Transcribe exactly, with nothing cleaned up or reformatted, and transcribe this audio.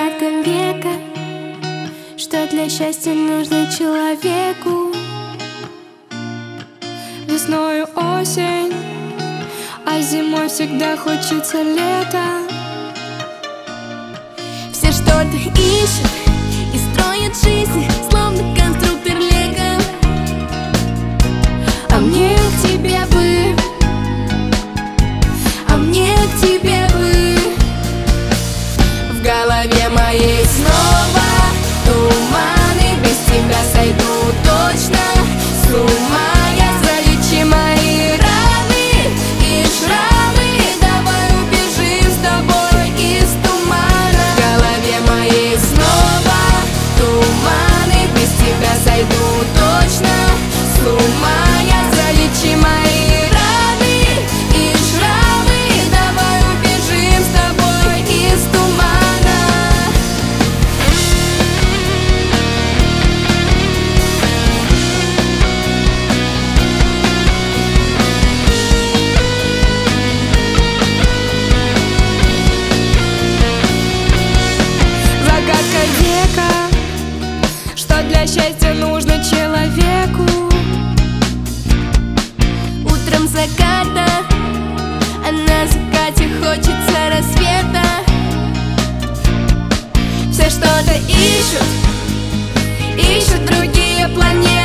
Загадка века, что для счастья нужно человеку. Весною осень, а зимой всегда хочется лето. Все что-то ищут и строят жизнь, словно конструктор Лего. А мне к тебе бы, а мне к тебе бы. В голове моей снова туманы, без тебя сойду точно с ума. Я залечи мои раны и шрамы, давай убежим с тобой из тумана. В голове моей снова туманы, без тебя сойду точно с ума. Я залечи мои раны и шрамы, давай убежим с тобой из тумана. загадка века, что для счастья нужно человеку. Утром заката, а на закате хочется рассвета. Все что-то ищут, ищут другие планеты.